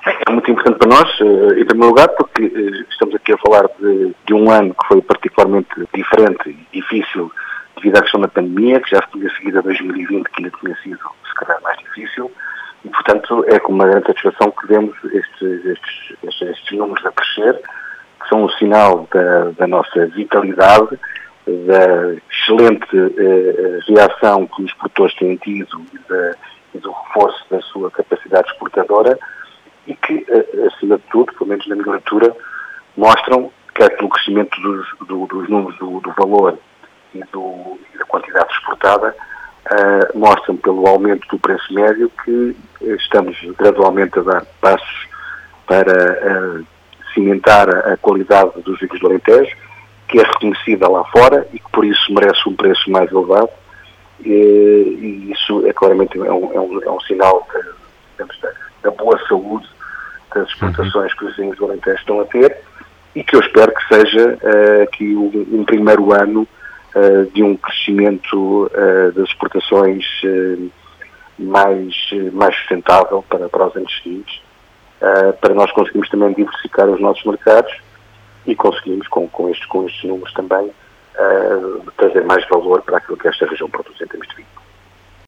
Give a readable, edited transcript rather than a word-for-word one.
É muito importante para nós, em primeiro lugar, porque estamos aqui a falar de um ano que foi particularmente diferente e difícil devido à questão da pandemia, que já se tinha seguido a 2020, que ainda tinha sido, se calhar, mais difícil, e, portanto, é com uma grande satisfação que vemos estes números a crescer, que são um sinal da nossa vitalidade, da excelente reação que os produtores têm tido e do reforço da sua capacidade exportadora, e que, acima de tudo, pelo menos na minha leitura, mostram, quer pelo crescimento dos números do valor e da quantidade exportada, mostram pelo aumento do preço médio que estamos gradualmente a dar passos para cimentar a qualidade dos vinhos do Alentejo, que é reconhecida lá fora e que por isso merece um preço mais elevado, e isso é claramente é um sinal da boa saúde das exportações que os vinhos do Alentejo estão a ter, e que eu espero que seja aqui um primeiro ano de um crescimento das exportações mais sustentável para os anos seguintes, para nós conseguirmos também diversificar os nossos mercados e conseguirmos com estes números também trazer mais valor para aquilo que esta região produz em termos de vinho.